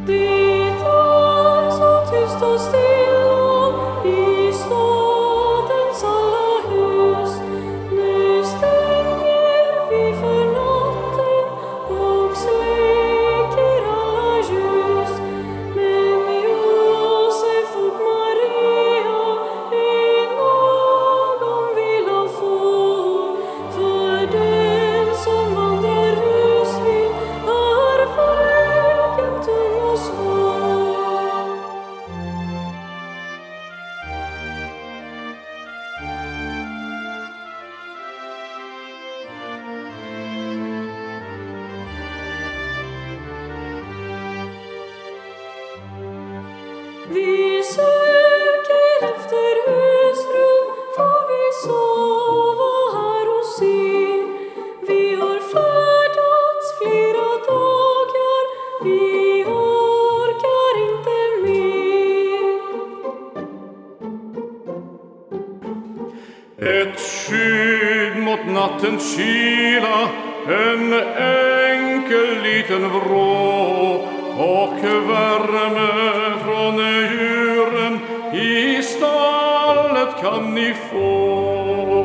Det är så tyst och stilla i stadens alla hus. Nu stänger vi för natten och släcker alla ljus. Men Josef och Maria är någon villa får. För den som vandrar husvill är vägen tung och svår. Vi söker efter husrum, får vi sova här hos er. Vi har färdats flera dagar, vi orkar inte mer. Ett skydd mot nattens kyla, en enkel liten vrå och värme från djuren i stallet kan ni få.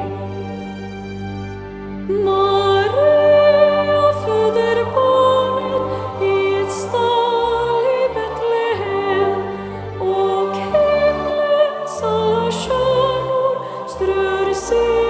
Maria föder barnet i ett stall i Betlehem, och himlens alla stjärnor strör sig